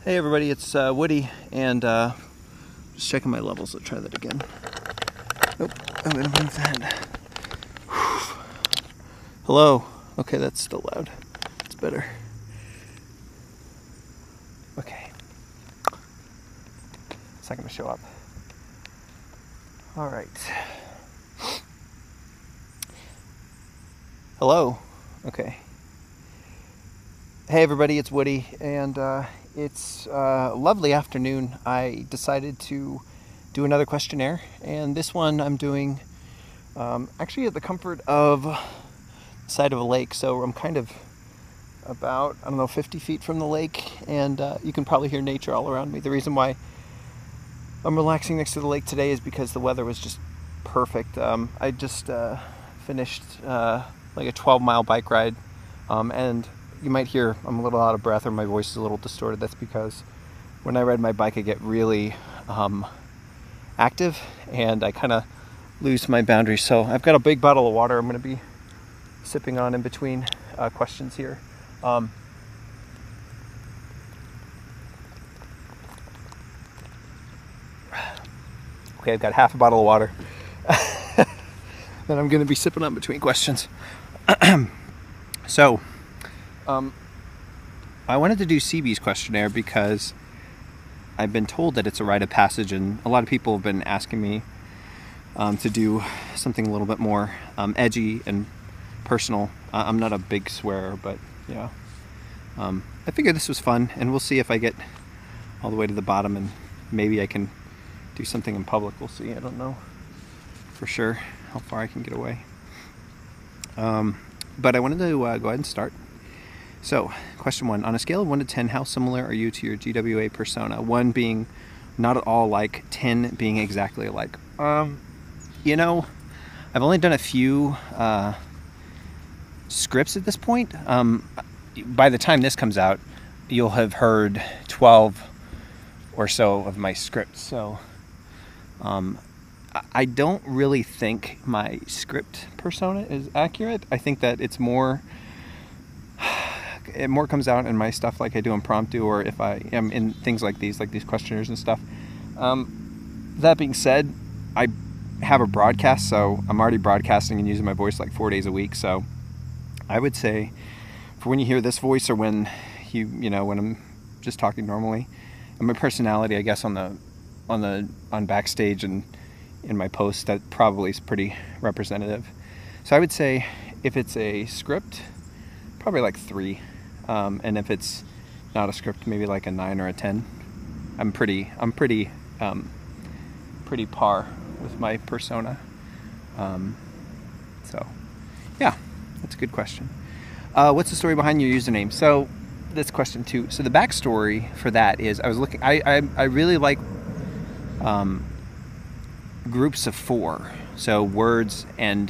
Hey everybody, it's Woody, and just checking my levels. Let's try that again. Nope, I'm gonna move that. Hello. Okay, that's still loud. It's better. Okay. It's not gonna show up. All right. Hello. Okay. Hey everybody, it's Woody, and it's a lovely afternoon. I decided to do another questionnaire, and this one I'm doing actually at the comfort of the side of a lake. So I'm kind of about, 50 feet from the lake, and you can probably hear nature all around me. The reason why I'm relaxing next to the lake today is because the weather was just perfect. I just finished like a 12-mile bike ride, and you might hear I'm a little out of breath or my voice is a little distorted. That's because when I ride my bike I get really active and I kind of lose my boundaries. So I've got a big bottle of water I'm going to be sipping on in between questions here. Okay, I've got half a bottle of water that I'm going to be sipping on between questions. So I wanted to do CB's questionnaire because I've been told that it's a rite of passage, and a lot of people have been asking me to do something a little bit more edgy and personal. I'm not a big swearer, but yeah, I figured this was fun, and we'll see if I get all the way to the bottom, and maybe I can do something in public. We'll see. I don't know for sure how far I can get away. But I wanted to go ahead and start. So, question 1. On a scale of 1 to 10, how similar are you to your GWA persona? 1 being not at all like, 10 being exactly alike. You know, I've only done a few scripts at this point. By the time this comes out, you'll have heard 12 or so of my scripts. So, I don't really think my script persona is accurate. I think that it's more... It more comes out in my stuff like I do impromptu, or if I am in things like these questionnaires and stuff. That being said, I have a broadcast, so I'm already broadcasting and using my voice like 4 days a week. So I would say for when you hear this voice, or when when I'm just talking normally, and my personality, I guess on backstage and in my posts, that probably is pretty representative. So I would say if it's a script, probably like 3. And if it's not a script, maybe like a 9 or a 10. I'm pretty par with my persona. So yeah, that's a good question. What's the story behind your username? So that's question 2. So the backstory for that is I was looking, I really like groups of 4. So words and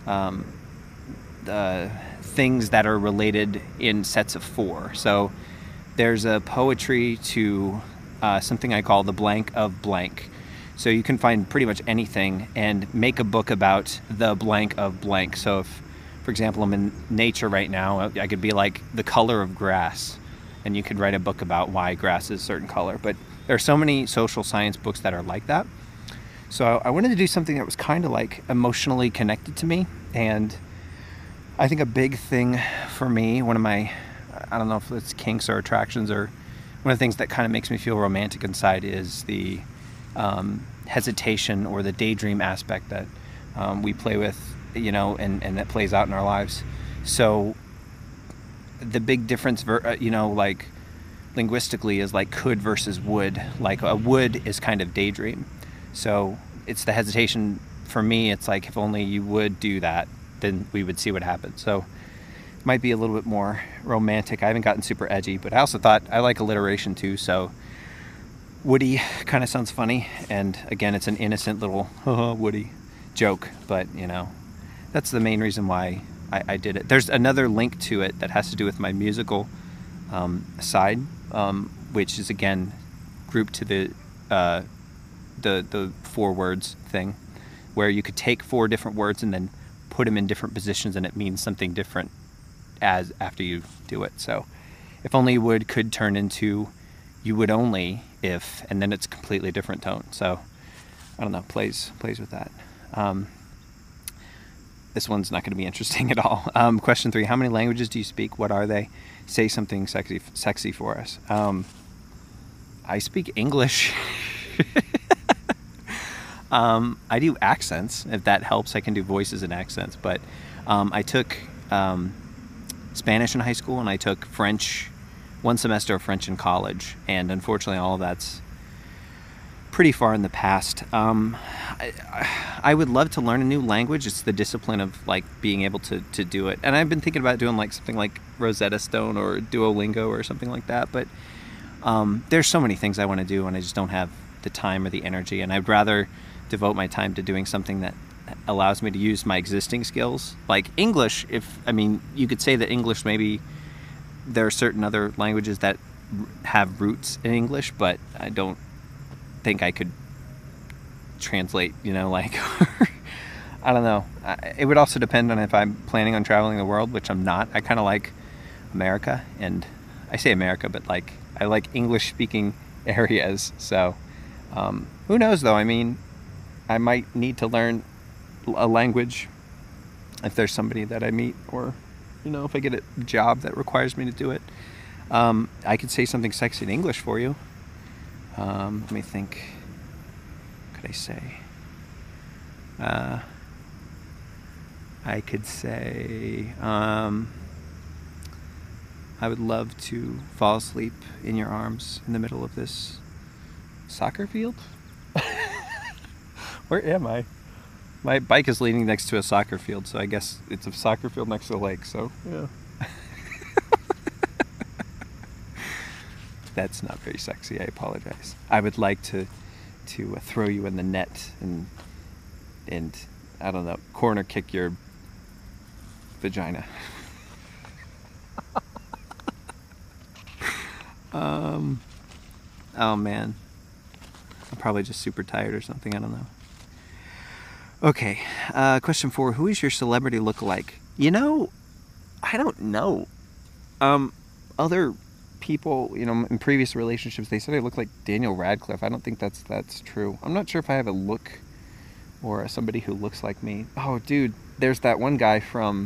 things that are related in sets of 4. So there's a poetry to something I call the blank of blank. So you can find pretty much anything and make a book about the blank of blank. So if, for example, I'm in nature right now, I could be like the color of grass, and you could write a book about why grass is a certain color. But there are so many social science books that are like that. So I wanted to do something that was kind of like emotionally connected to me. And I think a big thing for me, one of my, I don't know if it's kinks or attractions, or one of the things that kind of makes me feel romantic inside, is the hesitation or the daydream aspect that we play with, and that plays out in our lives. So the big difference, like linguistically, is like could versus would. Like a would is kind of daydream. So it's the hesitation for me. It's like, if only you would do that, then we would see what happens. So it might be a little bit more romantic. I haven't gotten super edgy, but I also thought I like alliteration too. So Woody kind of sounds funny. And again, it's an innocent little Woody joke, but that's the main reason why I did it. There's another link to it that has to do with my musical side, which is again grouped to the 4 words thing, where you could take 4 different words and then put them in different positions, and it means something different after you do it. So if only would could turn into you would only if, and then it's a completely different tone. So I don't know, plays with that. This one's not going to be interesting at all. Question 3: how many languages do you speak? What are they? Say something sexy for us. I speak English. I do accents, if that helps. I can do voices and accents, but I took Spanish in high school, and I took French, one semester of French in college, and unfortunately all of that's pretty far in the past. I would love to learn a new language. It's the discipline of like being able to do it, and I've been thinking about doing like something like Rosetta Stone or Duolingo or something like that, but there's so many things I want to do, and I just don't have the time or the energy, and I'd rather devote my time to doing something that allows me to use my existing skills. Like English, you could say that English, maybe there are certain other languages that have roots in English, but I don't think I could translate, like, I don't know. It would also depend on if I'm planning on traveling the world, which I'm not. I kind of like America, and I say America, but like, I like English speaking areas. So who knows though? I might need to learn a language if there's somebody that I meet, or if I get a job that requires me to do it. I could say something sexy in English for you. Let me think. What could I say? I could say, I would love to fall asleep in your arms in the middle of this soccer field. Where am I? My bike is leaning next to a soccer field, so I guess it's a soccer field next to a lake, so yeah. That's not very sexy, I apologize. I would like to throw you in the net and I don't know, corner kick your vagina. Oh man. I'm probably just super tired or something, I don't know. Okay, question 4. Who is your celebrity look-alike? I don't know. Other people, in previous relationships, they said I look like Daniel Radcliffe. I don't think that's true. I'm not sure if I have a look or somebody who looks like me. Oh, dude, there's that one guy from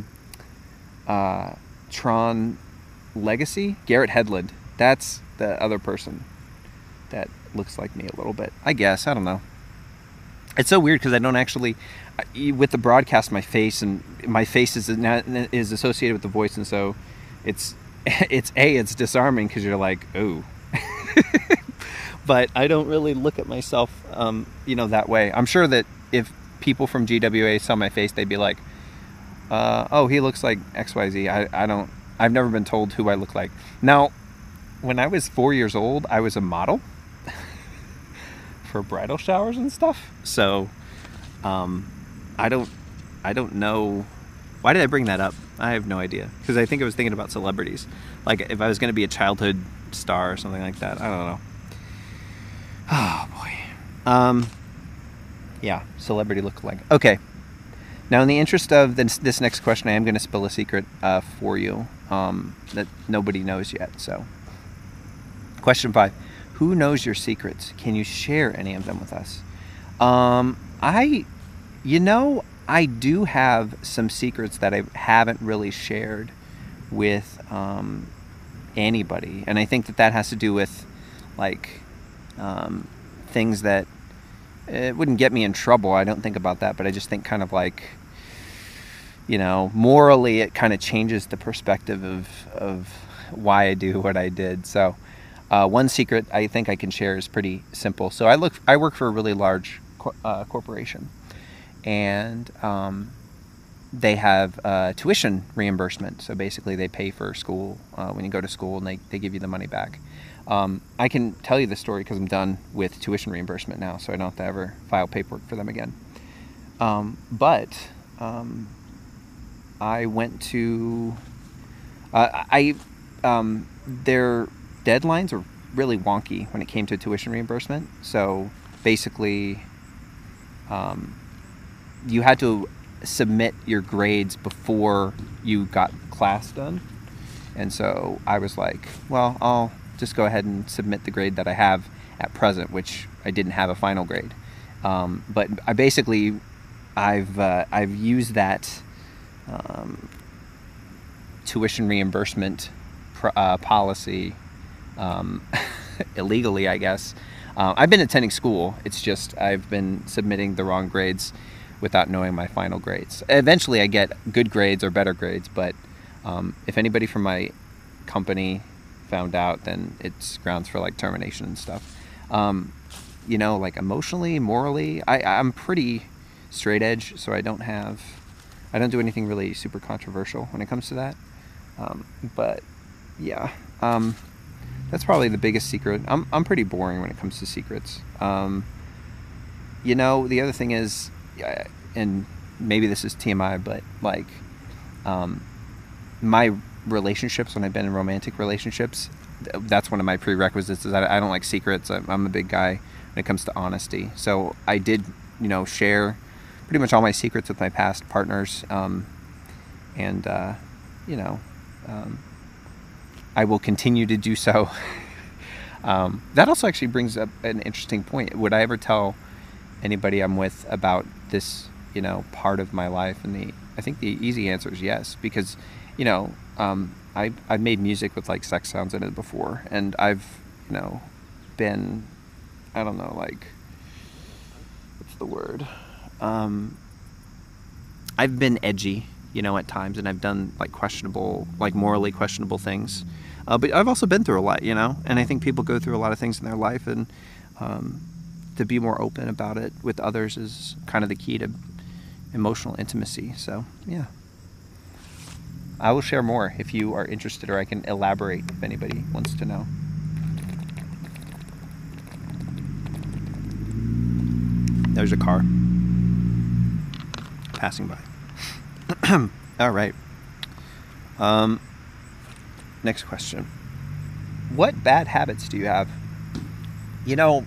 Tron Legacy, Garrett Hedlund. That's the other person that looks like me a little bit, I guess. I don't know. It's so weird because I don't actually, with the broadcast, my face is associated with the voice, and so it's disarming because you're like, oh. But I don't really look at myself, that way. I'm sure that if people from GWA saw my face, they'd be like, oh, he looks like XYZ. I've never been told who I look like. Now, when I was 4 years old, I was a model for bridal showers and stuff. So, I don't know. Why did I bring that up? I have no idea. Because I think I was thinking about celebrities. Like if I was going to be a childhood star or something like that. I don't know. Oh boy. Yeah, celebrity look-alike. Okay. Now, in the interest of this next question, I am going to spill a secret for you that nobody knows yet. So, question 5. Who knows your secrets? Can you share any of them with us? I do have some secrets that I haven't really shared with anybody. And I think that has to do with, like, things that it wouldn't get me in trouble. I don't think about that, but I just think kind of like, morally it kind of changes the perspective of why I do what I did. So, one secret I think I can share is pretty simple. So I work for a really large corporation, and they have tuition reimbursement. So basically they pay for school when you go to school, and they give you the money back. I can tell you the story because I'm done with tuition reimbursement now, so I don't have to ever file paperwork for them again. But I went to their deadlines were really wonky when it came to tuition reimbursement. So basically, you had to submit your grades before you got class done. And so I was like, well, just go ahead and submit the grade that I have at present, which I didn't have a final grade. But I basically, I've used that tuition reimbursement policy illegally, I guess. I've been attending school. It's just I've been submitting the wrong grades without knowing my final grades. Eventually I get good grades or better grades, but if anybody from my company found out, then it's grounds for like termination and stuff. You know, like emotionally, morally, I'm pretty straight edge, so I don't do anything really super controversial when it comes to that. But yeah, that's probably the biggest secret. I'm pretty boring when it comes to secrets. You know, the other thing is, and maybe this is TMI, but like, my relationships, when I've been in romantic relationships, that's one of my prerequisites, is that I don't like secrets. I'm a big guy when it comes to honesty. So I did, you know, share pretty much all my secrets with my past partners. You know, I will continue to do so. That also actually brings up an interesting point. Would I ever tell anybody I'm with about this, you know, part of my life? And I think the easy answer is yes, because, you know, I've made music with like sex sounds in it before, and I've, you know, been, I don't know, like, what's the word? I've been edgy, you know, at times, and I've done like questionable, like morally questionable things. But I've also been through a lot, you know, and I think people go through a lot of things in their life, and to be more open about it with others is kind of the key to emotional intimacy. So, yeah. I will share more if you are interested, or I can elaborate if anybody wants to know. There's a car passing by. All right. Next question. What bad habits do you have? You know,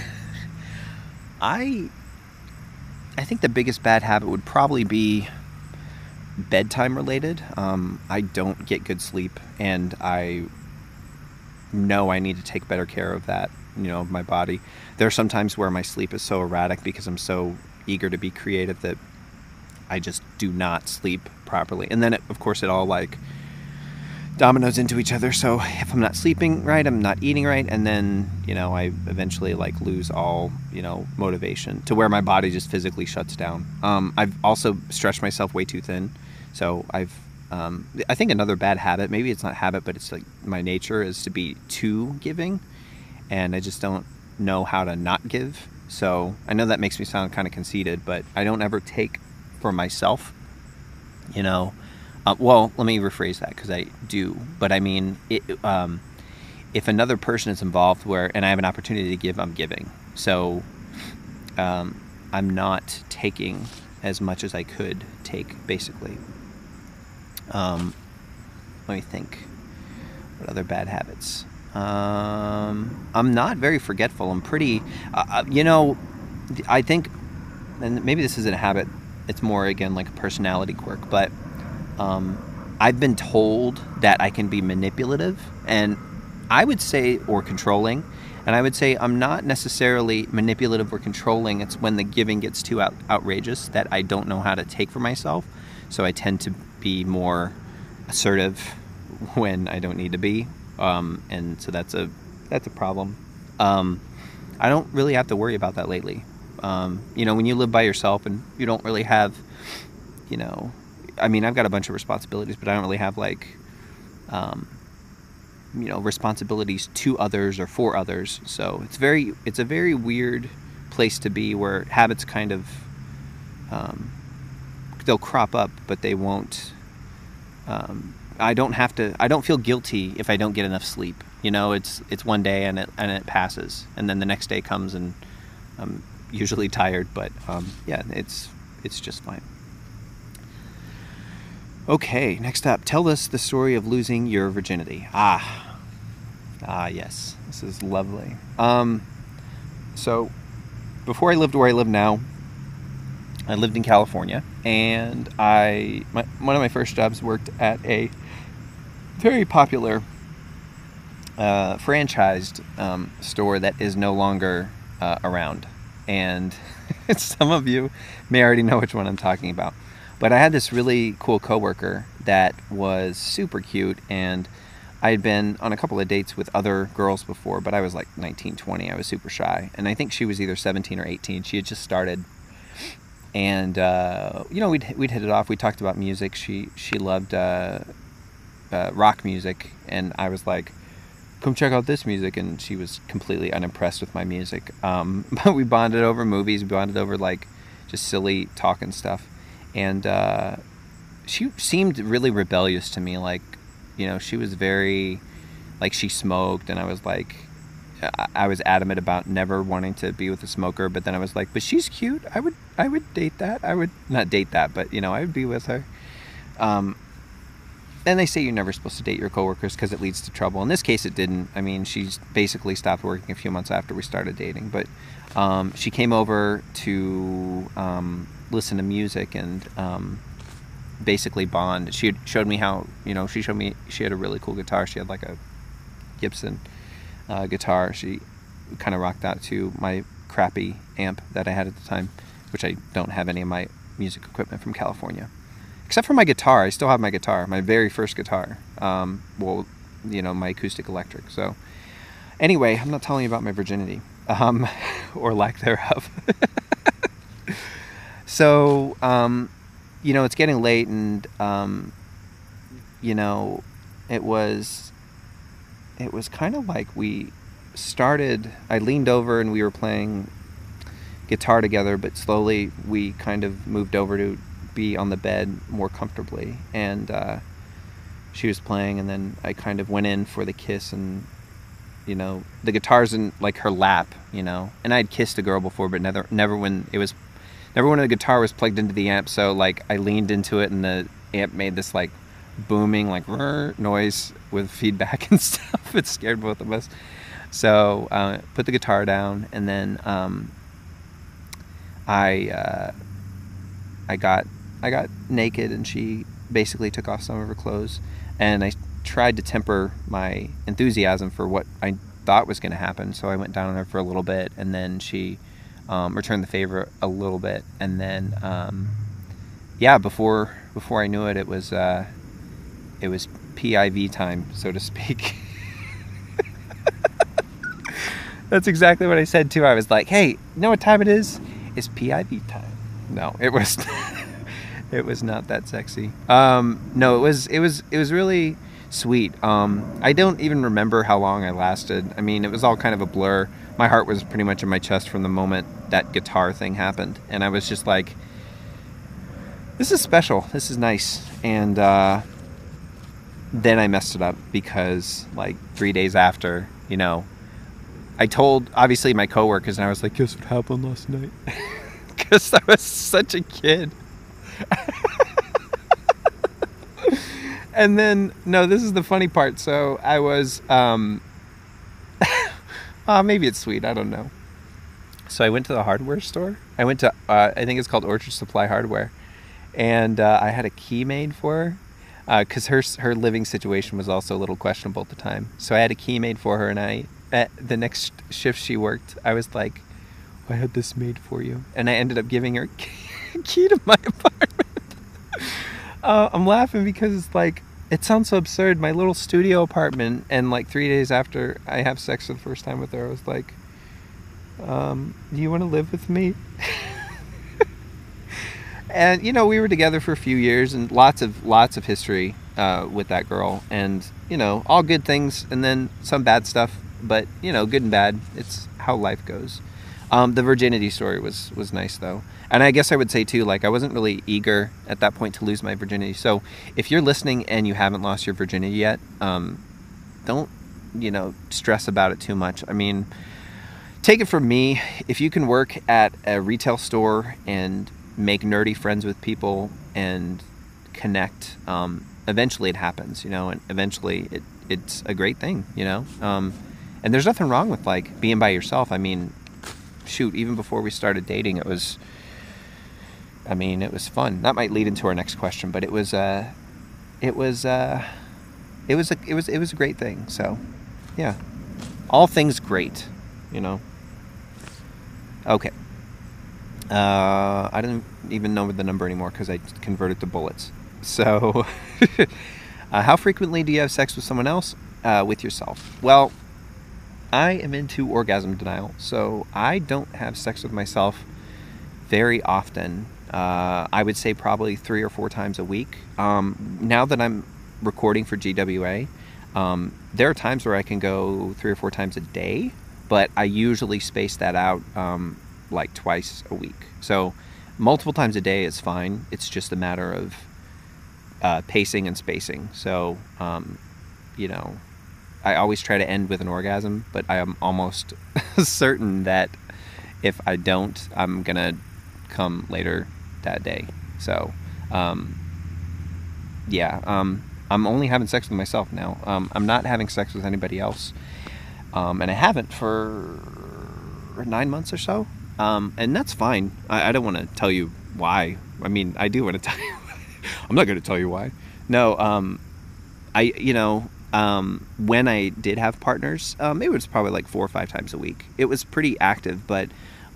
I think the biggest bad habit would probably be bedtime related. I don't get good sleep, and I know I need to take better care of that, you know, of my body. There are some times where my sleep is so erratic because I'm so eager to be creative that I just do not sleep properly. And then, of course, it all like dominoes into each other. So if I'm not sleeping right, I'm not eating right, and then, you know, I eventually like lose all, you know, motivation to where my body just physically shuts down. I've also stretched myself way too thin. So I think another bad habit, maybe it's not habit, but it's like my nature, is to be too giving, and I just don't know how to not give. So I know that makes me sound kind of conceited, but I don't ever take for myself, you know. Well, let me rephrase that, because I do, but I mean, if another person is involved and I have an opportunity to give, I'm giving. So I'm not taking as much as I could take, basically. Let me think. What other bad habits? I'm not very forgetful. I'm pretty, you know, I think, and maybe this isn't a habit, it's more, again, like a personality quirk, but I've been told that I can be manipulative, and I would say, or controlling, and I would say I'm not necessarily manipulative or controlling. It's when the giving gets too outrageous that I don't know how to take for myself. So I tend to be more assertive when I don't need to be, and so that's a problem. I don't really have to worry about that lately. You know, when you live by yourself and you don't really have, you know, I mean, I've got a bunch of responsibilities, but I don't really have like, you know, responsibilities to others or for others. So it's a very weird place to be, where habits kind of, they'll crop up, but they won't, I don't feel guilty if I don't get enough sleep. You know, it's one day and it passes, and then the next day comes and I'm usually tired, but yeah, it's just fine. Okay, next up, tell us the story of losing your virginity. Yes, this is lovely. So before I lived where I live now, I lived in California, and one of my first jobs worked at a very popular franchised store that is no longer around. And some of you may already know which one I'm talking about. But I had this really cool coworker that was super cute, and I had been on a couple of dates with other girls before, but I was like 19, 20. I was super shy. And I think she was either 17 or 18. She had just started. And, we'd hit it off. We talked about music. She loved rock music. And I was like, come check out this music. And she was completely unimpressed with my music. But we bonded over movies. We bonded over, like, just silly talk and stuff. And she seemed really rebellious to me. Like, she was very, like, she smoked, and I was like, I was adamant about never wanting to be with a smoker, but then I was like, but she's cute. I would date that. I would not date that, but I would be with her. And they say you're never supposed to date your coworkers because it leads to trouble. In this case, it didn't. I mean, she basically stopped working a few months after we started dating, but she came over to listen to music and basically bond. She showed me how, she showed me she had a really cool guitar. She had like a Gibson guitar. She kind of rocked out to my crappy amp that I had at the time, which I don't have any of my music equipment from California. Except for my guitar. I still have my guitar, my very first guitar. My acoustic electric. So anyway, I'm not telling you about my virginity, or lack thereof. So, it's getting late, and, it was kind of like I leaned over and we were playing guitar together, but slowly we kind of moved over to be on the bed more comfortably. And she was playing, and then I kind of went in for the kiss, and, the guitar's in, like, her lap, and I'd kissed a girl before, but never when the guitar was plugged into the amp. So, like, I leaned into it, and the amp made this, like, booming, like, noise with feedback and stuff. It scared both of us. So put the guitar down, and then I got naked, and she basically took off some of her clothes, and I tried to temper my enthusiasm for what I thought was going to happen. So I went down on her for a little bit, and then she returned the favor a little bit, and then before I knew it, it was PIV time, so to speak. That's exactly what I said too. I was like, "Hey, you know what time it is? It's PIV time." No, it was it was not that sexy. No, it was really sweet. I don't even remember how long I lasted. I mean, it was all kind of a blur. My heart was pretty much in my chest from the moment that guitar thing happened, and I was just like, "This is special. This is nice." And then I messed it up because, like, 3 days after, I told, obviously, my coworkers, and I was like, "Guess what happened last night?" Because I was such a kid. And then, no, this is the funny part. So I was, maybe it's sweet, I don't know. So I went to the hardware store. I went to, I think it's called Orchard Supply Hardware. And I had a key made for her. Because her living situation was also a little questionable at the time. So I had a key made for her, and at the next shift she worked, I was like, "I had this made for you." And I ended up giving her a key to my apartment. I'm laughing because it's like, it sounds so absurd. My little studio apartment, and like 3 days after I have sex for the first time with her, I was like, "Do you want to live with me?" And, we were together for a few years, and lots of history with that girl. And, all good things, and then some bad stuff. But, good and bad. It's how life goes. The virginity story was nice, though. And I guess I would say, too, like, I wasn't really eager at that point to lose my virginity. So if you're listening and you haven't lost your virginity yet, don't, stress about it too much. I mean, take it from me. If you can work at a retail store and make nerdy friends with people and connect, eventually it happens, and eventually it's a great thing, and there's nothing wrong with, like, being by yourself. I mean, shoot, even before we started dating, it was fun. That might lead into our next question, but it was a great thing. So Yeah. All things great, you know. Okay. I don't even know the number anymore because I converted to bullets. So, how frequently do you have sex with someone else? With yourself? Well, I am into orgasm denial, so I don't have sex with myself very often. I would say probably 3 or 4 times a week. Now that I'm recording for GWA, there are times where I can go 3 or 4 times a day, but I usually space that out like twice a week. So multiple times a day is fine. It's just a matter of pacing and spacing. So, you know, I always try to end with an orgasm, but I am almost certain that if I don't, I'm going to come later that day. So, yeah, I'm only having sex with myself now. I'm not having sex with anybody else. And I haven't for 9 months or so. And that's fine. I don't want to tell you why. I mean, I do want to tell you. I'm not going to tell you why. No, when I did have partners, it was probably like 4 or 5 times a week. It was pretty active, but,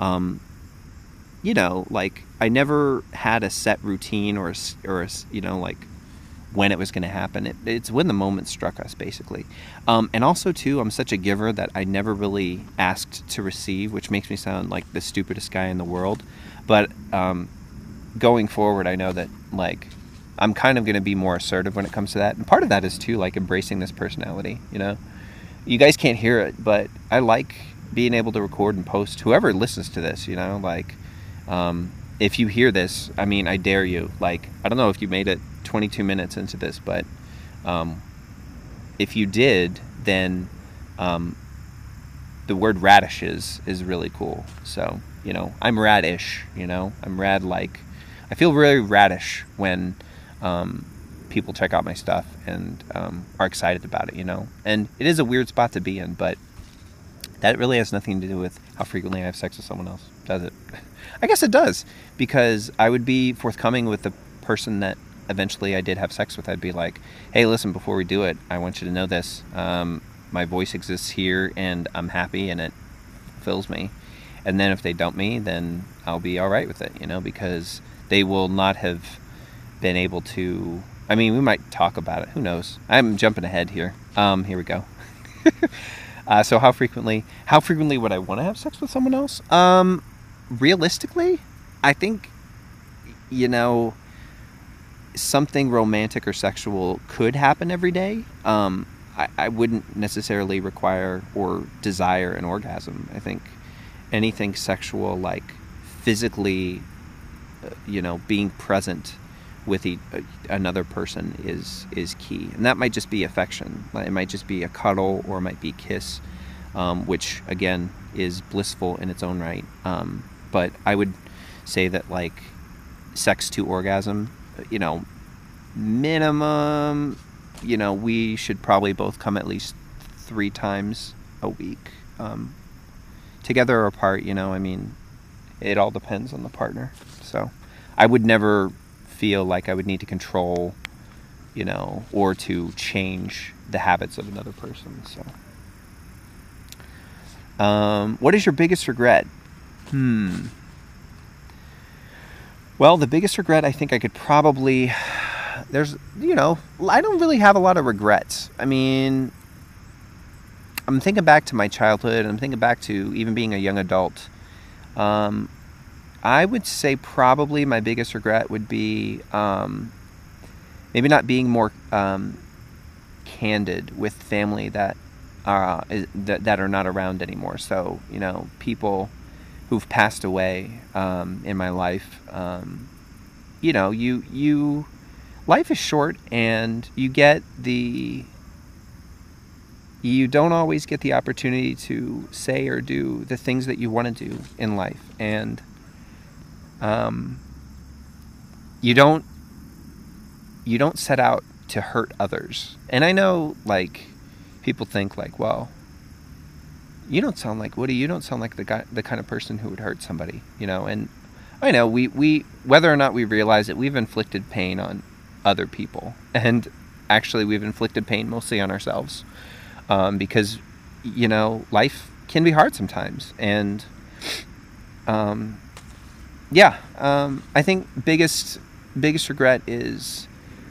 like I never had a set routine or like when it was going to happen. It's when the moment struck us, basically. And also, too, I'm such a giver that I never really asked to receive, which makes me sound like the stupidest guy in the world. But going forward, I know that, like, I'm kind of going to be more assertive when it comes to that. And part of that is, too, like, embracing this personality, you know? You guys can't hear it, but I like being able to record and post. Whoever listens to this, you know, like, if you hear this, I mean, I dare you. Like, I don't know if you made it 22 minutes into this, but if you did, then the word radishes is really cool. So, you know, I'm radish, you know? I'm rad like... I feel really radish when people check out my stuff and are excited about it, you know? And it is a weird spot to be in, but that really has nothing to do with how frequently I have sex with someone else, does it? I guess it does, because I would be forthcoming with the person that eventually I did have sex with. I'd be like, hey, listen, before we do it, I want you to know this. My voice exists here, and I'm happy, and it fills me. And then if they dump me, then I'll be all right with it, you know, because they will not have been able to... I mean, we might talk about it. Who knows? I'm jumping ahead here. Here we go. So how frequently would I want to have sex with someone else? Realistically, I think, you know, something romantic or sexual could happen every day. I wouldn't necessarily require or desire an orgasm. I think anything sexual, like physically, being present with another person is key. And that might just be affection. It might just be a cuddle, or it might be a kiss, which, again, is blissful in its own right. But I would say that, like, sex to orgasm, minimum, we should probably both come at least 3 times a week. Together or apart, I mean, it all depends on the partner. So I would never feel like I would need to control, or to change the habits of another person. So, what is your biggest regret? Well, the biggest regret, I think I could probably... I don't really have a lot of regrets. I mean, I'm thinking back to my childhood, and I'm thinking back to even being a young adult. I would say probably my biggest regret would be maybe not being more candid with family that are not around anymore. So, people who've passed away in my life. Life is short, and you don't always get the opportunity to say or do the things that you want to do in life. And you don't set out to hurt others. And I know, like, people think, like, well, you don't sound like Woody. You don't sound like the kind of person who would hurt somebody, And I know we whether or not we realize it, we've inflicted pain on other people, and actually we've inflicted pain mostly on ourselves, because you know, life can be hard sometimes. And I think biggest regret is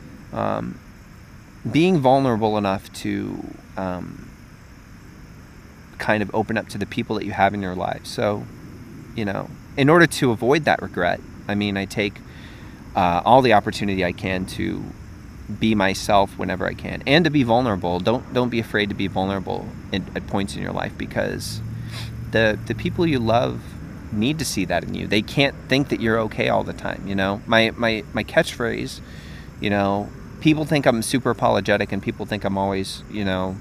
being vulnerable enough to kind of open up to the people that you have in your life. So, you know, in order to avoid that regret, I mean, I take all the opportunity I can to be myself whenever I can, and to be vulnerable. Don't be afraid to be vulnerable at points in your life, because the people you love need to see that in you. They can't think that you're okay all the time. You know, my catchphrase, you know, people think I'm super apologetic, and people think I'm always, you know,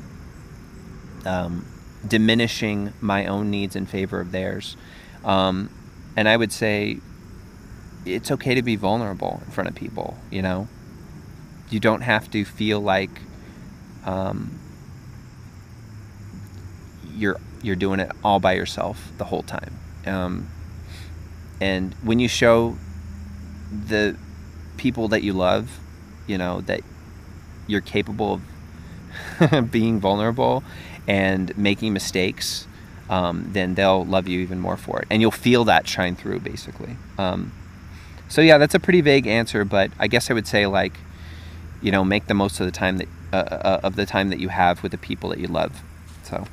diminishing my own needs in favor of theirs. And I would say it's okay to be vulnerable in front of people. You know, you don't have to feel like you're doing it all by yourself the whole time. And when you show the people that you love, you know, that you're capable of being vulnerable and making mistakes, then they'll love you even more for it, and you'll feel that shine through, basically. So yeah, that's a pretty vague answer, but I guess I would say, like, you know, make the most of the time that you have with the people that you love. So,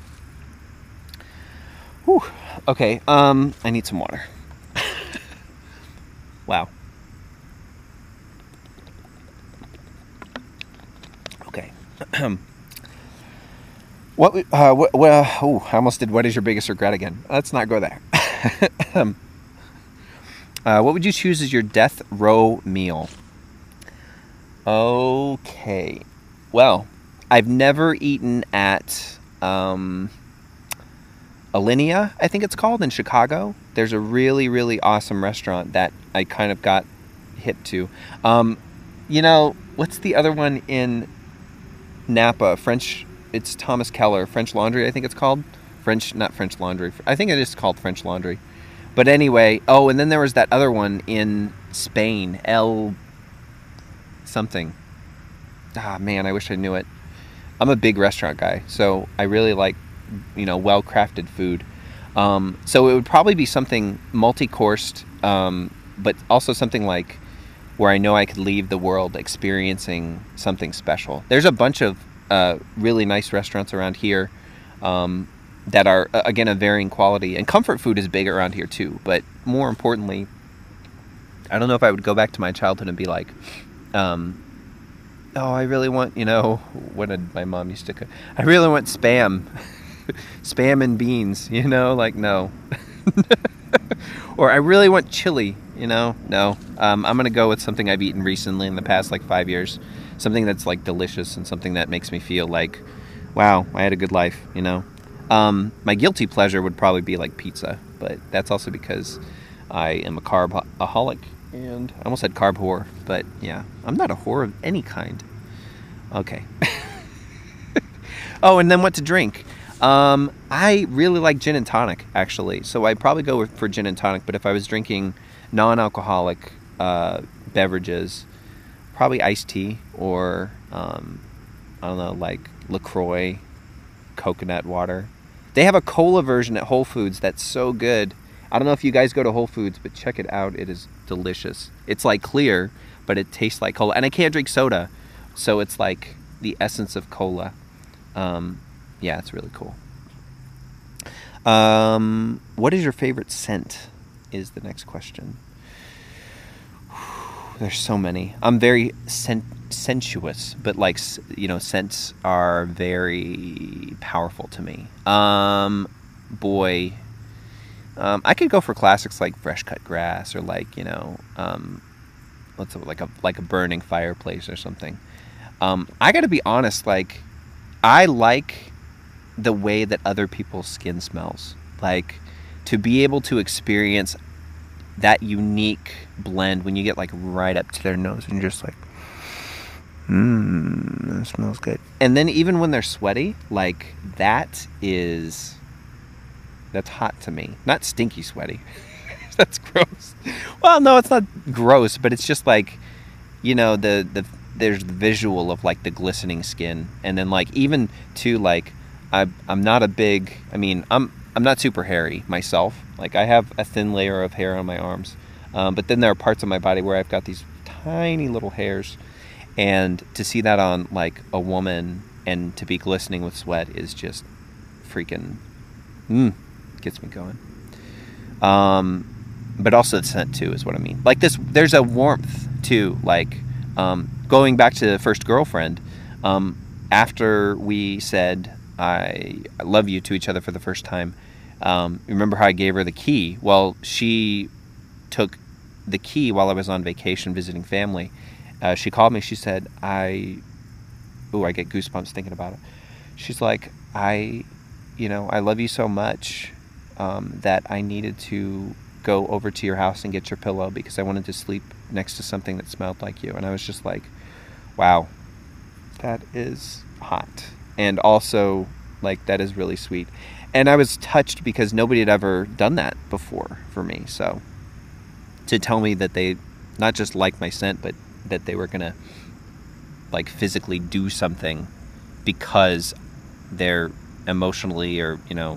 whew. Okay, I need some water. Wow. Okay. I almost did what is your biggest regret again. Let's not go there. What would you choose as your death row meal? Okay. Well, I've never eaten at Alinea, I think it's called, in Chicago. There's a really, really awesome restaurant that I kind of got hip to. You know, what's the other one in Napa? It's Thomas Keller. French Laundry, I think it's called. Not French Laundry. I think it is called French Laundry. But anyway, and then there was that other one in Spain, El something. Ah, man, I wish I knew it. I'm a big restaurant guy, so I really like, you know, well-crafted food. So it would probably be something multi-coursed, but also something like where I know I could leave the world experiencing something special. There's a bunch of really nice restaurants around here that are, again, of varying quality. And comfort food is big around here too. But more importantly, I don't know if I would go back to my childhood and be like, I really want, you know, what did my mom used to cook? I really want spam. Spam and beans, you know, like, no. Or I really want chili, you know, no. I'm going to go with something I've eaten recently in the past, like, 5 years. Something that's, like, delicious and something that makes me feel like, wow, I had a good life, you know. My guilty pleasure would probably be, like, pizza, but that's also because I am a carb-aholic, and I almost said carb whore, but yeah, I'm not a whore of any kind. Okay. Oh, and then what to drink? I really like gin and tonic, actually, so I'd probably go for gin and tonic, but if I was drinking non-alcoholic beverages, probably iced tea, or, I don't know, like LaCroix, coconut water. They have a cola version at Whole Foods that's so good. I don't know if you guys go to Whole Foods, but check it out. It is delicious. It's like clear, but it tastes like cola. And I can't drink soda, so it's like the essence of cola. Yeah, it's really cool. What is your favorite scent is the next question. There's so many. I'm very sensuous, but, like, you know, scents are very powerful to me. I could go for classics like fresh cut grass, or, like, you know, like a burning fireplace or something. I got to be honest, like, I like the way that other people's skin smells. Like, to be able to experience that unique blend when you get, like, right up to their nose and you're just like, that smells good. And then even when they're sweaty, like, that's hot to me. Not stinky sweaty. That's gross. Well, no, it's not gross, but it's just like, you know, there's the visual of, like, the glistening skin, and then, like, even to, like, I'm not a big. I mean, I'm not super hairy myself. Like I have a thin layer of hair on my arms, but then there are parts of my body where I've got these tiny little hairs, and to see that on like a woman and to be glistening with sweat is just freaking gets me going. But also the scent too is what I mean. Like this, there's a warmth too. Like going back to the first girlfriend, after we said I love you to each other for the first time, remember how I gave her the key? Well, she took the key while I was on vacation visiting family. She called me. She said, I get goosebumps thinking about it. She's like, I love you so much that I needed to go over to your house and get your pillow because I wanted to sleep next to something that smelled like you. And I was just like, wow, that is hot. And also, like, that is really sweet. And I was touched because nobody had ever done that before for me. So to tell me that they not just liked my scent, but that they were going to, like, physically do something because they're emotionally or,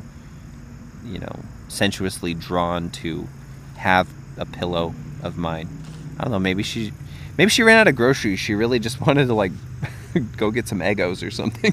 sensuously drawn to have a pillow of mine. I don't know, maybe she ran out of groceries. She really just wanted to, like, go get some Eggos or something.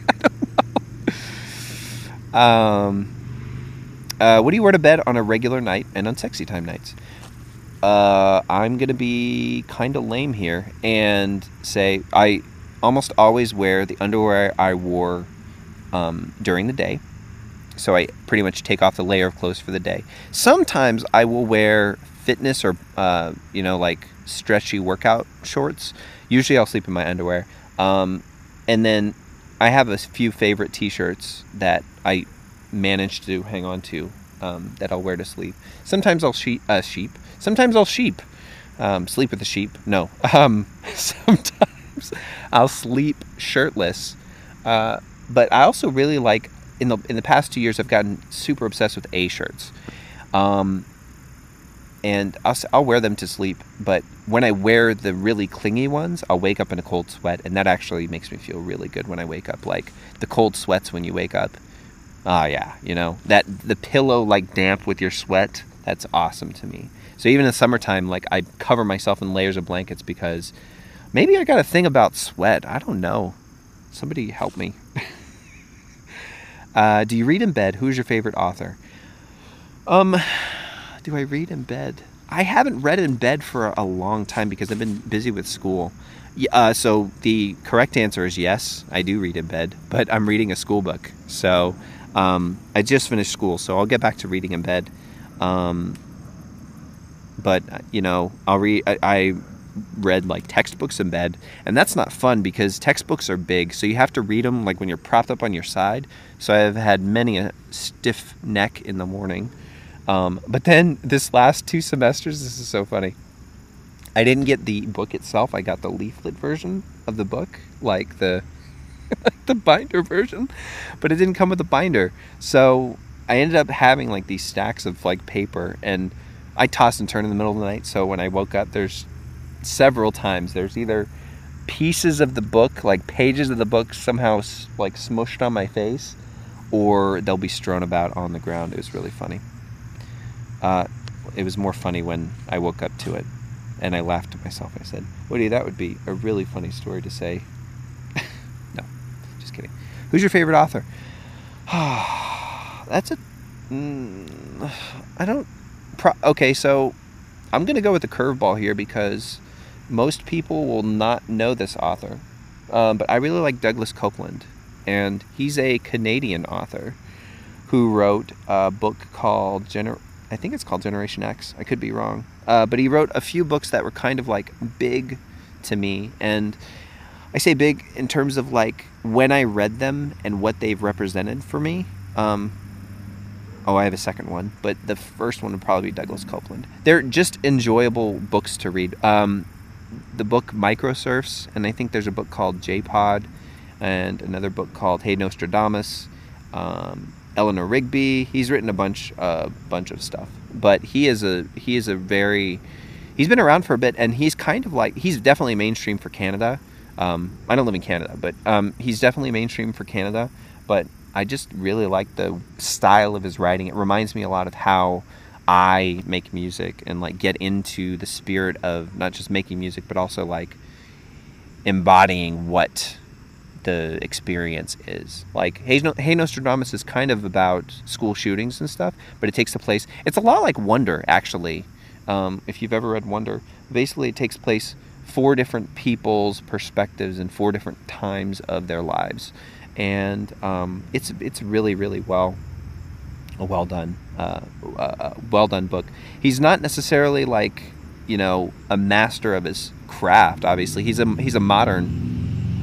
I don't know. What do you wear to bed on a regular night and on sexy time nights? I'm going to be kind of lame here and say I almost always wear the underwear I wore during the day. So I pretty much take off the layer of clothes for the day. Sometimes I will wear fitness or, like stretchy workout shorts. Usually I'll sleep in my underwear. And then I have a few favorite t-shirts that I manage to hang on to that I'll wear to sleep. Sometimes I'll sheep. Sometimes I'll sleep with a sheep. No. Sometimes I'll sleep shirtless. But I also really like, in the past 2 years, I've gotten super obsessed with A-shirts. And I'll wear them to sleep, but when I wear the really clingy ones, I'll wake up in a cold sweat, and that actually makes me feel really good when I wake up. Like, the cold sweats when you wake up. Oh, yeah, that the pillow, like, damp with your sweat, that's awesome to me. So even in the summertime, like, I cover myself in layers of blankets because maybe I got a thing about sweat. I don't know. Somebody help me. Do you read in bed? Who's your favorite author? Do I read in bed? I haven't read in bed for a long time because I've been busy with school. So the correct answer is yes, I do read in bed, but I'm reading a school book. So I just finished school, so I'll get back to reading in bed. But I read like textbooks in bed, and that's not fun because textbooks are big, so you have to read them like when you're propped up on your side. So I've had many a stiff neck in the morning. But then this last 2 semesters, this is so funny. I didn't get the book itself. I got the leaflet version of the book, like the binder version, but it didn't come with a binder. So I ended up having like these stacks of like paper, and I tossed and turned in the middle of the night. So when I woke up, there's several times there's either pieces of the book, like pages of the book somehow like smushed on my face, or they'll be strewn about on the ground. It was really funny. It was more funny when I woke up to it, and I laughed to myself. I said, Woody, that would be a really funny story to say. No, just kidding. Who's your favorite author? That's okay, so I'm going to go with the curveball here because most people will not know this author. But I really like Douglas Coupland, and he's a Canadian author who wrote a book called I think it's called Generation X. I could be wrong. But he wrote a few books that were kind of like big to me. And I say big in terms of like when I read them and what they've represented for me. I have a second one, but the first one would probably be Douglas Coupland. They're just enjoyable books to read. The book Microsurfs, and I think there's a book called J-Pod, and another book called Hey Nostradamus. Eleanor Rigby. He's written a bunch of stuff, but he's been around for a bit, and he's kind of like, he's definitely mainstream for Canada. I don't live in Canada, but he's definitely mainstream for Canada, but I just really like the style of his writing. It reminds me a lot of how I make music and like get into the spirit of not just making music, but also like embodying what the experience is. Like Hey Nostradamus is kind of about school shootings and stuff, but it takes the place. It's a lot like Wonder, actually. If you've ever read Wonder, basically it takes place 4 different people's perspectives in 4 different times of their lives, and it's really really well done well done book. He's not necessarily like, you know, a master of his craft. Obviously, he's a modern.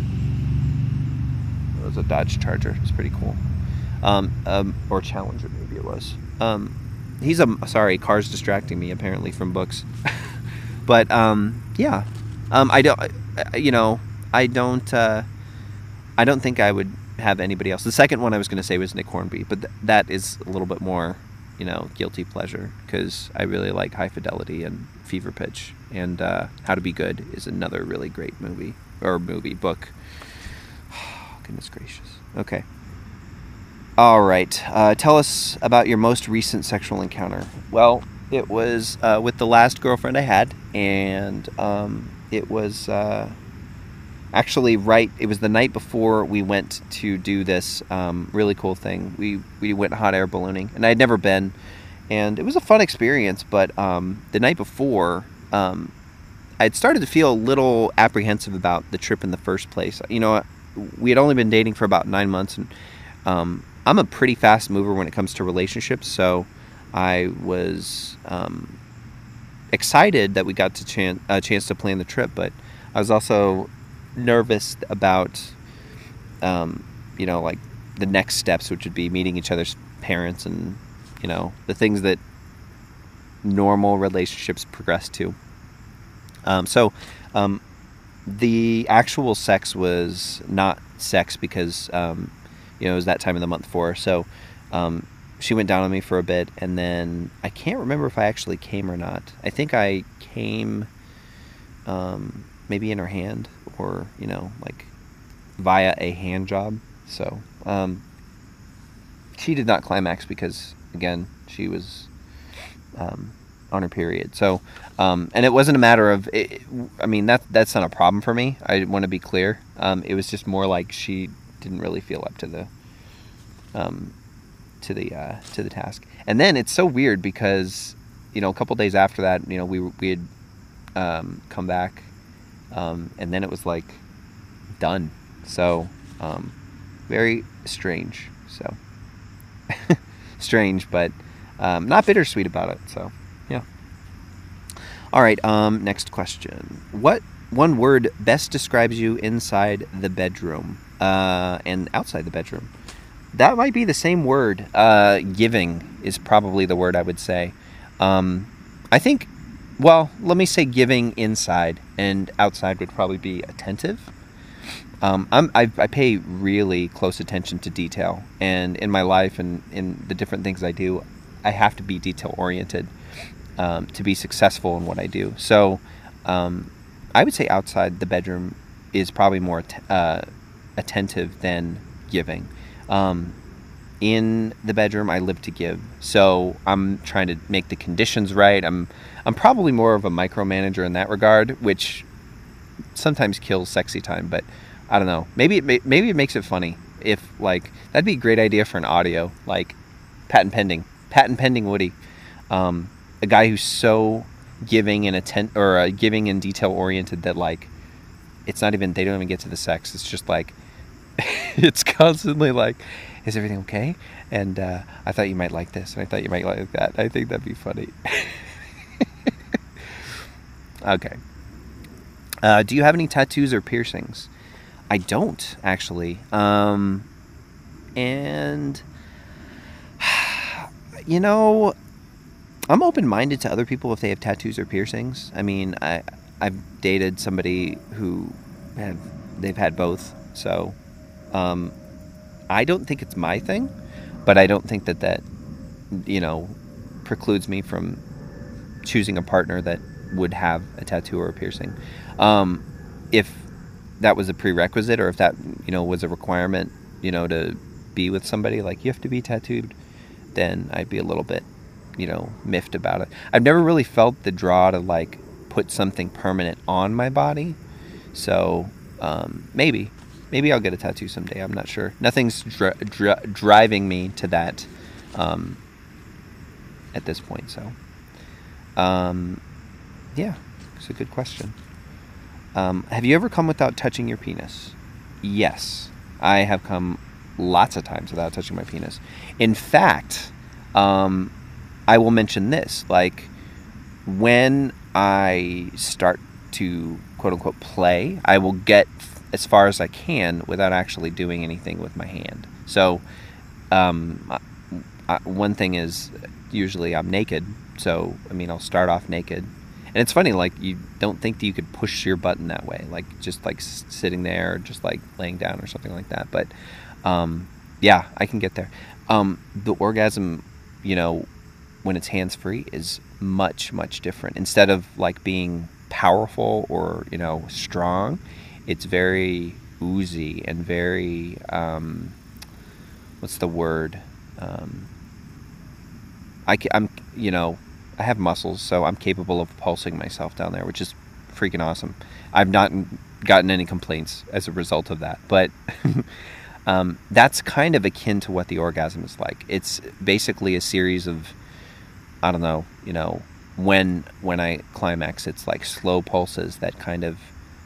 It was a Dodge Charger. It's pretty cool. Or Challenger, maybe it was. Sorry, car's distracting me apparently from books. But yeah, I don't. You know, I don't think I would have anybody else. The second one I was going to say was Nick Hornby, but that is a little bit more, you know, guilty pleasure, because I really like High Fidelity and Fever Pitch, and How to Be Good is another really great book. Goodness gracious. Okay. All right. Tell us about your most recent sexual encounter. Well, it was with the last girlfriend I had, and it was actually it was the night before we went to do this really cool thing. We went hot air ballooning, and I'd never been, and it was a fun experience, but the night before, I'd started to feel a little apprehensive about the trip in the first place. You know, we had only been dating for about 9 months, and I'm a pretty fast mover when it comes to relationships, so I was excited that we got a chance to plan the trip, but I was also nervous about, you know, like the next steps, which would be meeting each other's parents and, you know, the things that normal relationships progress to. So the actual sex was not sex because, you know, it was that time of the month for her. So she went down on me for a bit, and then I can't remember if I actually came or not. I think I came maybe in her hand, or, you know, like via a hand job. So she did not climax because, again, she was on her period. So and it wasn't a matter of I mean, that's not a problem for me. I want to be clear. It was just more like she didn't really feel up to the task. And then it's so weird because, you know, a couple days after that, you know, we had come back, and then it was like done. So very strange. So strange, but not bittersweet about it. So yeah. All right. Next question. What one word best describes you inside the bedroom and outside the bedroom? That might be the same word. Giving is probably the word I would say. I think, well, let me say giving inside, and outside would probably be attentive. I pay really close attention to detail, and in my life and in the different things I do, I have to be detail oriented to be successful in what I do. So I would say outside the bedroom is probably more attentive than giving. In the bedroom, I live to give, so I'm trying to make the conditions right. I'm probably more of a micromanager in that regard, which sometimes kills sexy time. But I don't know. Maybe it makes it funny. If, like, that'd be a great idea for an audio, like patent pending Woody, a guy who's so giving and giving and detail oriented that, like, it's not even, they don't even get to the sex. It's just like it's constantly like, is everything okay? And I thought you might like this, and I thought you might like that. I think that'd be funny. Okay. Do you have any tattoos or piercings? I don't, actually. And, you know, I'm open-minded to other people if they have tattoos or piercings. I mean, I've dated somebody who they've had both, so I don't think it's my thing, but I don't think that you know, precludes me from choosing a partner that would have a tattoo or a piercing. If that was a prerequisite, or if that, you know, was a requirement, you know, to be with somebody like, you have to be tattooed, then I'd be a little bit, miffed about it. I've never really felt the draw to like put something permanent on my body. So maybe I'll get a tattoo someday. I'm not sure. Nothing's driving me to that at this point. So yeah, it's a good question. Have you ever come without touching your penis? Yes, I have come lots of times without touching my penis. In fact, I will mention this, like when I start to quote unquote play, I will get as far as I can without actually doing anything with my hand. So one thing is, usually I'm naked, so I'll start off naked. And it's funny, like, you don't think that you could push your button that way, like just like sitting there or just like laying down or something like that. But yeah, I can get there. The orgasm, when it's hands-free, is much, much different. Instead of like being powerful or strong, it's very oozy and very what's the word? I have muscles, so I'm capable of pulsing myself down there, which is freaking awesome. I've not gotten any complaints as a result of that, but that's kind of akin to what the orgasm is like. It's basically a series of, I don't know, when I climax, it's like slow pulses that kind of,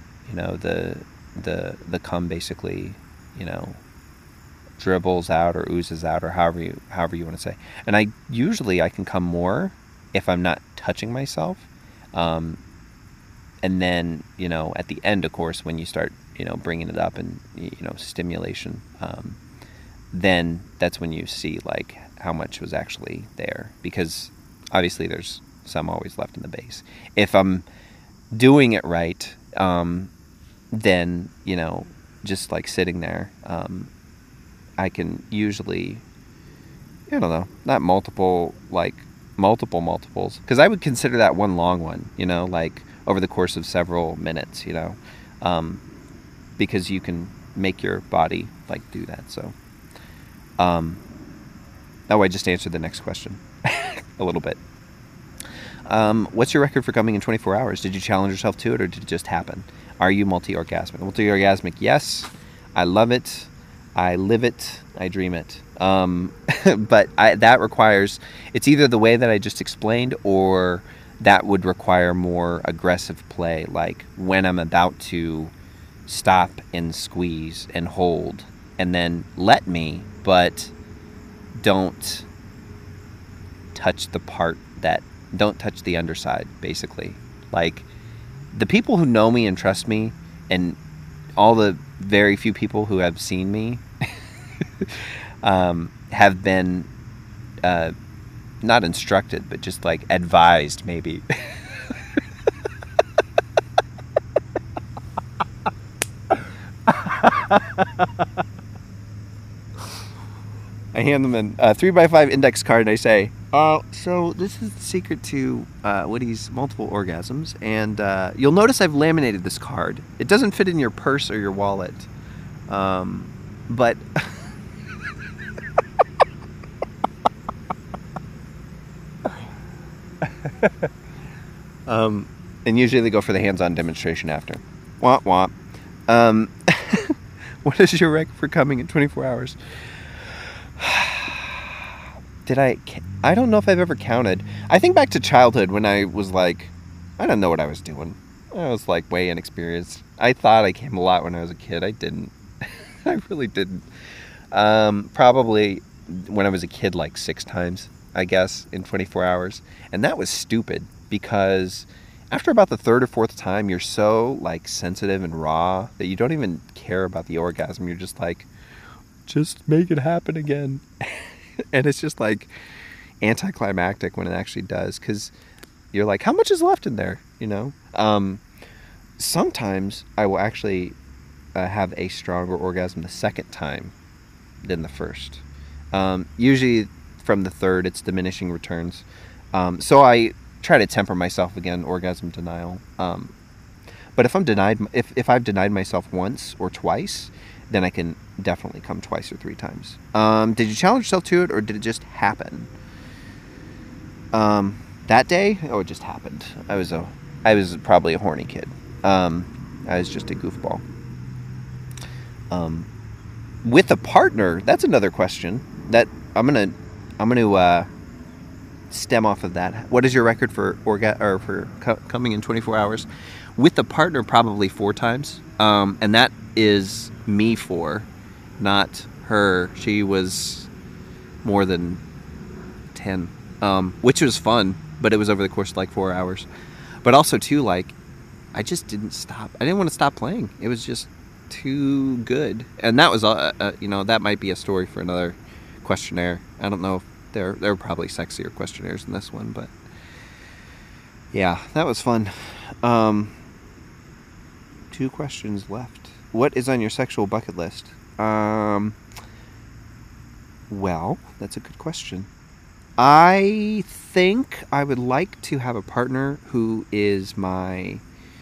the cum basically, dribbles out or oozes out, or however you want to say. And I can come more if I'm not touching myself. And then, at the end, of course, when you start, bringing it up and, stimulation, then that's when you see like how much was actually there, because obviously there's some always left in the base. If I'm doing it right, then, just like sitting there, I can usually, I don't know, not multiples, because I would consider that one long one, like over the course of several minutes, because you can make your body like do that. So, I just answered the next question a little bit. What's your record for coming in 24 hours? Did you challenge yourself to it, or did it just happen? Are you multi-orgasmic? Multi-orgasmic, yes. I love it. I live it. I dream it. But that requires, it's either the way that I just explained, or that would require more aggressive play, like when I'm about to stop and squeeze and hold, and then let me, but don't touch don't touch the underside, basically. Like, the people who know me and trust me, and all the very few people who have seen me have been not instructed, but just like advised, maybe. I hand them a 3x5 index card and I say, so this is the secret to Woody's multiple orgasms, and you'll notice I've laminated this card. It doesn't fit in your purse or your wallet, but and usually they go for the hands-on demonstration after. Womp womp. What is your record for coming in 24 hours? I don't know if I've ever counted. I think back to childhood when I was like, I don't know what I was doing. I was like way inexperienced. I thought I came a lot when I was a kid. I didn't. I really didn't. Probably when I was a kid, like 6 times, I guess, in 24 hours. And that was stupid, because after about the 3rd or 4th time, you're so like sensitive and raw that you don't even care about the orgasm. You're just like, just make it happen again. And it's just like anticlimactic when it actually does, because you're like, how much is left in there, Sometimes I will actually have a stronger orgasm the 2nd time than the 1st. Usually from the 3rd, it's diminishing returns. So I try to temper myself again, orgasm denial. But if I'm denied, if I've denied myself once or twice, then I can definitely come twice or 3 times. Did you challenge yourself to it, or did it just happen? That day, it just happened. I was probably a horny kid. I was just a goofball. With a partner, that's another question that I'm gonna stem off of that. What is your record for coming in 24 hours? With a partner, probably 4 times, and that is me 4, not her. She was more than 10, which was fun, but it was over the course of like 4 hours. But also too, like, I just didn't stop. I didn't want to stop playing. It was just too good, and that was that might be a story for another questionnaire. I don't know if there are probably sexier questionnaires than this one, but yeah, that was fun. 2 questions left. What is on your sexual bucket list? Well, that's a good question. I think I would like to have a partner who is my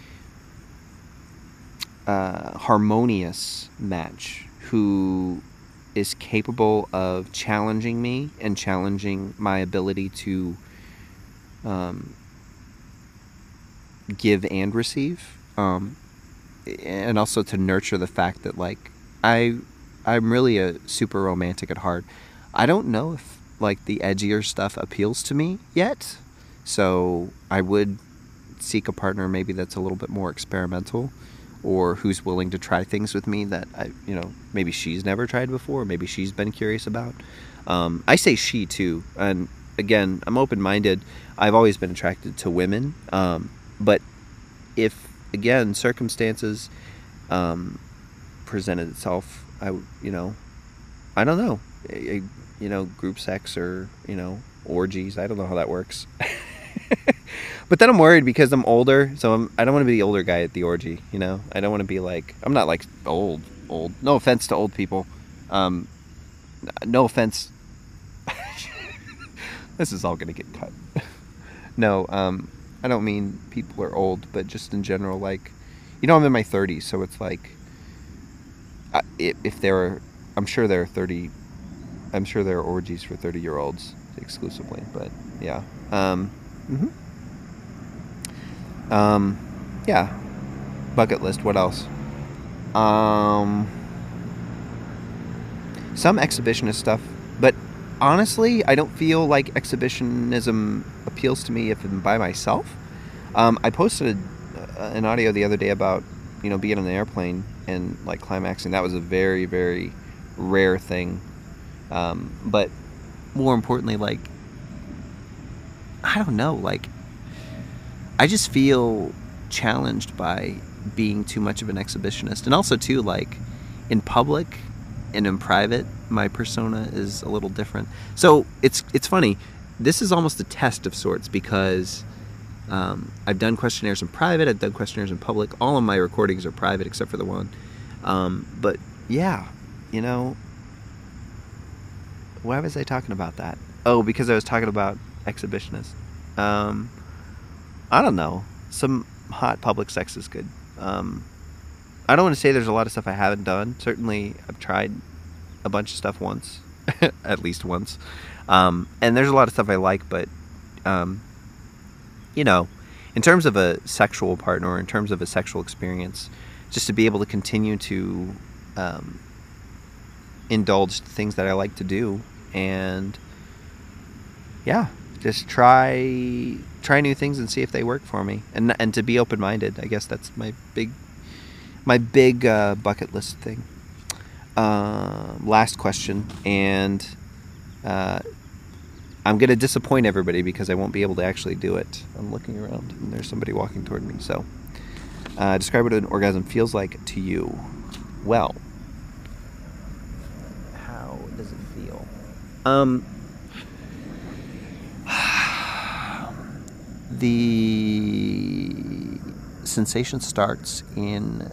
harmonious match, who is capable of challenging me and challenging my ability to give and receive, and also to nurture the fact that, like, I'm really a super romantic at heart. I don't know if, like, the edgier stuff appeals to me yet, so I would seek a partner maybe that's a little bit more experimental, or who's willing to try things with me that maybe she's never tried before, or maybe she's been curious about. I say she too, and again, I'm open-minded. I've always been attracted to women, but if, again, circumstances presented itself, I don't know, group sex or orgies. I don't know how that works. But then I'm worried because I'm older, so I don't want to be the older guy at the orgy. I don't want to be like, I'm not like old. No offense to old people. No offense. This is all gonna get cut. No, I don't mean people are old, but just in general, like, I'm in my 30s, so it's like, if there are, I'm sure there are orgies for 30-year-olds exclusively, but yeah. Yeah. Bucket list, what else? Some exhibitionist stuff, but honestly, I don't feel like exhibitionism appeals to me if I'm by myself. I posted an audio the other day about, being on an airplane and, like, climaxing. That was a very, very rare thing. But more importantly, like, I don't know, like, I just feel challenged by being too much of an exhibitionist. And also, too, like, in public and in private, my persona is a little different. So it's funny. This is almost a test of sorts, because I've done questionnaires in private, I've done questionnaires in public. All of my recordings are private except for the one. But yeah, why was I talking about that? Oh, because I was talking about exhibitionists. I don't know. Some hot public sex is good. I don't want to say there's a lot of stuff I haven't done. Certainly, I've tried a bunch of stuff once, at least once. And there's a lot of stuff I like, but, in terms of a sexual partner, or in terms of a sexual experience, just to be able to continue to indulge the things that I like to do, and, yeah, just try new things and see if they work for me, and to be open-minded. I guess that's my big bucket list thing. Last question, and I'm gonna disappoint everybody because I won't be able to actually do it. I'm looking around and there's somebody walking toward me. So describe what an orgasm feels like to you. Well, how does it feel? The sensation starts in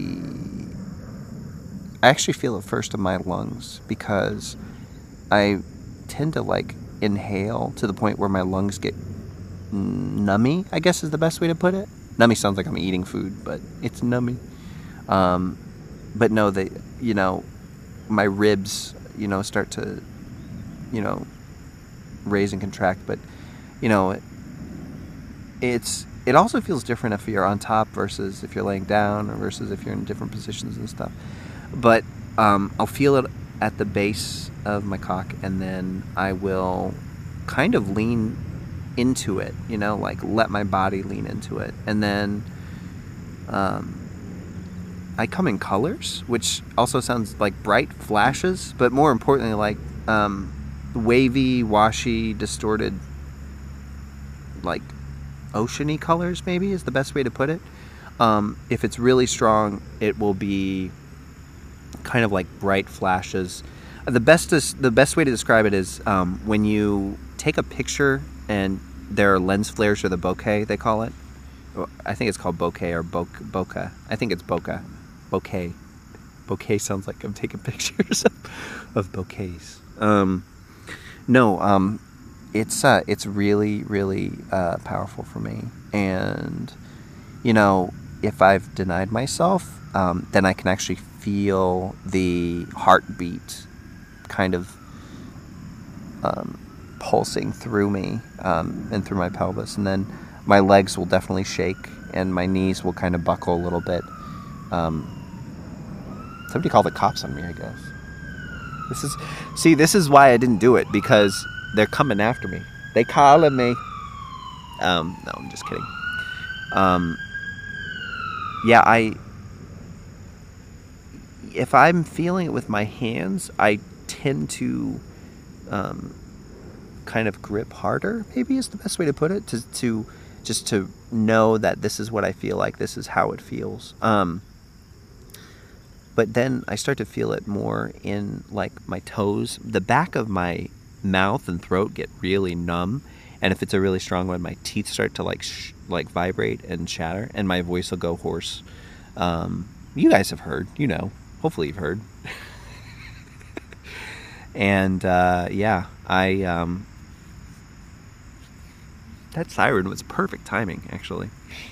I actually feel it first in my lungs, because I tend to, like, inhale to the point where my lungs get nummy, I guess is the best way to put it. Nummy sounds like I'm eating food, but it's nummy. but no, they, you know, my ribs, you know, start to, you know, raise and contract. But, you know, it also feels different if you're on top versus if you're laying down, or versus if you're in different positions and stuff. But I'll feel it at the base of my cock, and then I will kind of lean into it, you know, like let my body lean into it. And then I come in colors, which also sounds like bright flashes, but more importantly, like wavy, washy, distorted, like oceany colors, maybe is the best way to put it. If it's really strong, it will be kind of like bright flashes. The best way to describe it is when you take a picture and there are lens flares, or the bokeh they call it. I think it's called bokeh or bokeh. I think it's bokeh. Bokeh. Bokeh sounds like I'm taking pictures of bouquets. No, it's really, really powerful for me. And, you know, if I've denied myself, then I can actually feel the heartbeat kind of pulsing through me and through my pelvis. And then my legs will definitely shake, and my knees will kind of buckle a little bit. Somebody call the cops on me, I guess. This is why I didn't do it, because they're coming after me. They calling me. No, I'm just kidding. Yeah, if I'm feeling it with my hands, I tend to kind of grip harder, maybe is the best way to put it, to just to know that this is what I feel like, this is how it feels. But then I start to feel it more in like my toes. The back of my mouth and throat get really numb, and if it's a really strong one, my teeth start to like vibrate and shatter, and my voice will go hoarse. You guys have heard, you know, hopefully you've heard. And yeah, that siren was perfect timing, actually.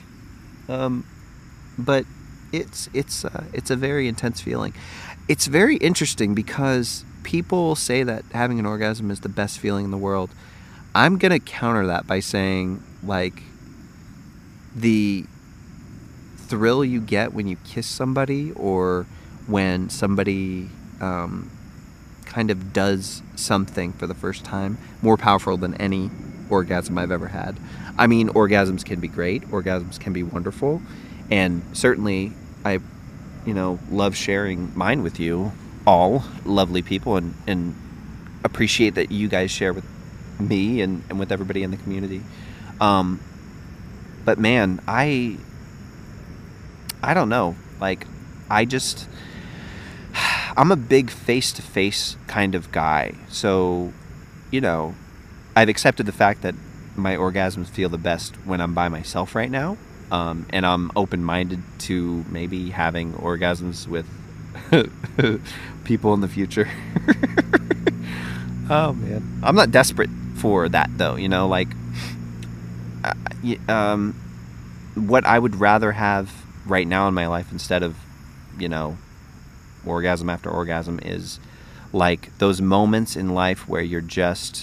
But it's a very intense feeling. It's very interesting because people say that having an orgasm is the best feeling in the world. I'm gonna counter that by saying, like, the thrill you get when you kiss somebody, or when somebody kind of does something for the first time, more powerful than any orgasm I've ever had. I mean, orgasms can be great, orgasms can be wonderful, and certainly I, you know, love sharing mine with you all lovely people, and appreciate that you guys share with me and with everybody in the community. But man, I don't know, like, I'm a big face-to-face kind of guy, so, you know, I've accepted the fact that my orgasms feel the best when I'm by myself right now, and I'm open-minded to maybe having orgasms with people in the future. Oh man, I'm not desperate for that though, you know, like, what I would rather have right now in my life, instead of, you know, orgasm after orgasm, is like those moments in life where you're just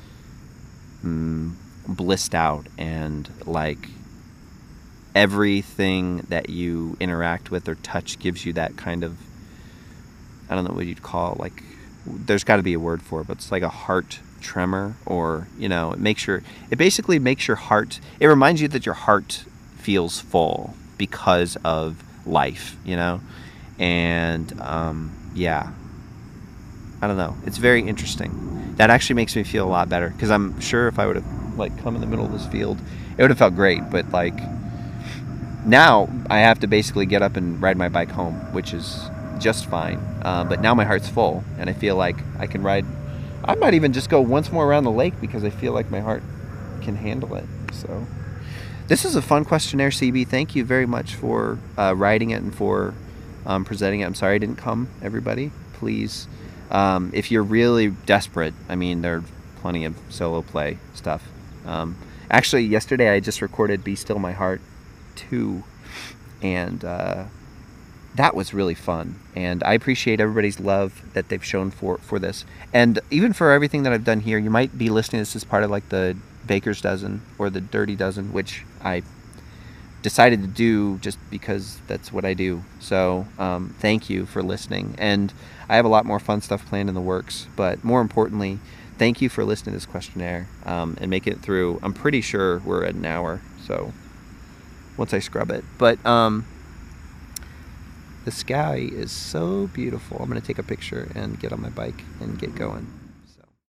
blissed out, and like everything that you interact with or touch gives you that kind of, I don't know what you'd call it, like, there's got to be a word for it, but it's like a heart tremor, or, you know, it basically makes your heart, it reminds you that your heart feels full because of life, you know. And yeah, I don't know, it's very interesting. That actually makes me feel a lot better, because I'm sure if I would have like come in the middle of this field, it would have felt great. But like, now I have to basically get up and ride my bike home, which is just fine. But now my heart's full, and I feel like I can ride. I might even just go once more around the lake, because I feel like my heart can handle it. So this is a fun questionnaire, CB. Thank you very much for writing it and for presenting it. I'm sorry I didn't come, everybody. Please, if you're really desperate, I mean, there are plenty of solo play stuff. Actually, yesterday I just recorded Be Still My Heart 2, and that was really fun, and I appreciate everybody's love that they've shown for this, and even for everything that I've done here. You might be listening to this as part of like the Baker's Dozen or the Dirty Dozen, which I decided to do just because that's what I do. So thank you for listening, and I have a lot more fun stuff planned in the works, but more importantly, thank you for listening to this questionnaire and making it through. I'm pretty sure we're at an hour, so once I scrub it. But the sky is so beautiful. I'm going to take a picture and get on my bike and get going.